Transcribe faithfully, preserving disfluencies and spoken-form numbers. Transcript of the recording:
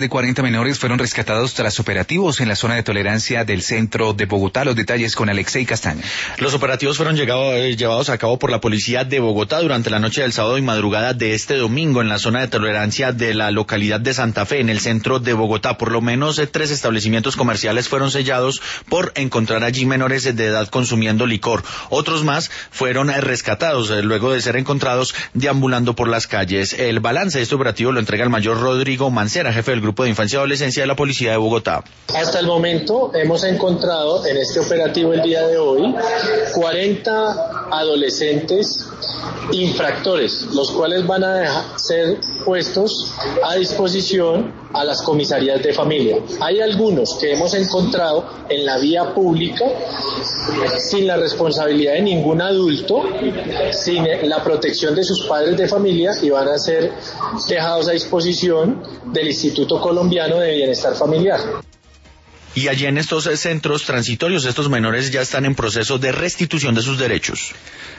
De cuarenta menores fueron rescatados tras operativos en la zona de tolerancia del centro de Bogotá. Los detalles con Alexei Castaño. Los operativos fueron llegado, eh, llevados a cabo por la policía de Bogotá durante la noche del sábado y madrugada de este domingo en la zona de tolerancia de la localidad de Santa Fe, en el centro de Bogotá. Por lo menos eh, tres establecimientos comerciales fueron sellados por encontrar allí menores de edad consumiendo licor. Otros más fueron eh, rescatados eh, luego de ser encontrados deambulando por las calles. El balance de este operativo lo entrega el mayor Rodrigo Mancera, jefe del Grupo de Infancia y Adolescencia de la Policía de Bogotá. Hasta el momento hemos encontrado en este operativo el día de hoy cuarenta adolescentes infractores, los cuales van a dejar, ser puestos a disposición a las comisarías de familia. Hay algunos que hemos encontrado en la vía pública sin la responsabilidad de ningún adulto, sin la protección de sus padres de familia, y van a ser dejados a disposición del Instituto Colombiano de Bienestar Familiar. Y allí en estos centros transitorios, estos menores ya están en proceso de restitución de sus derechos.